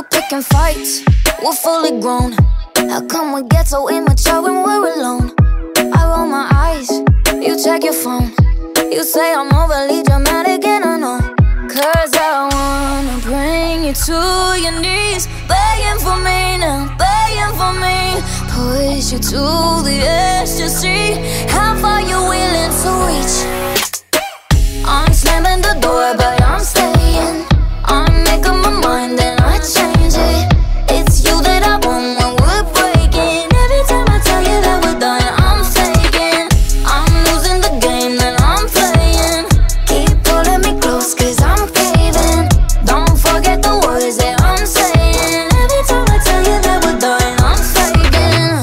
We're picking fights, we're fully grown. How come we get so immature when we're alone? I roll my eyes, you check your phone. You say I'm overly dramatic and I know. Cause I wanna bring you to your knees, begging for me now, begging for me. Push you to the edge to see how far you're willing to reach. I'm slamming the door but I'm staying. I'm making my mind and I change it. It's you that I want when we're breaking. Every time I tell you that we're done, I'm faking. I'm losing the game that I'm playing. Keep pulling me close cause I'm caving. Don't forget the words that I'm saying. Every time I tell you that we're done, I'm faking.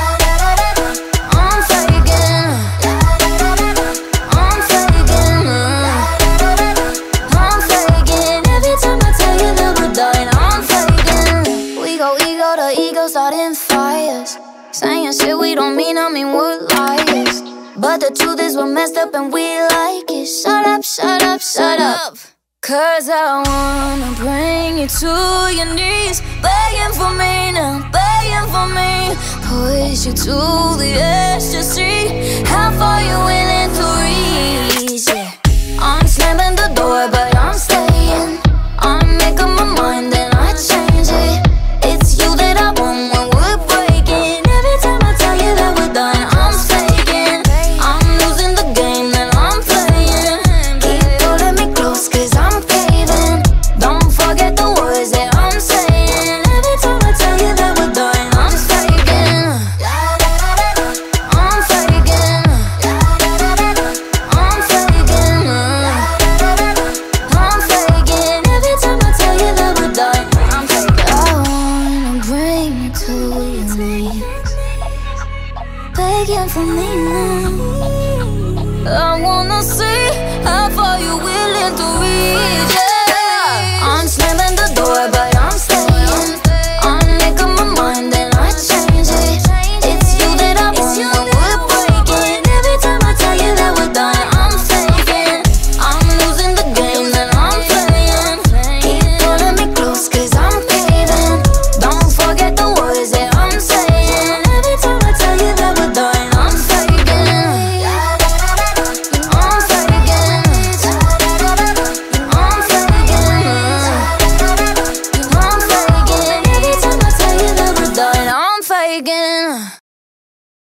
I'm faking. I'm faking. I'm faking. Every time I tell you that we're done, I'm faking. We go ego to ego, starting fires. Saying shit we don't mean, I mean we're liars. But the truth is we're messed up and we like it. Shut up, shut up, shut up. Cause I wanna bring you to your knees, begging for me now, begging for me. Push you to the edge to see how far you're willing to reach.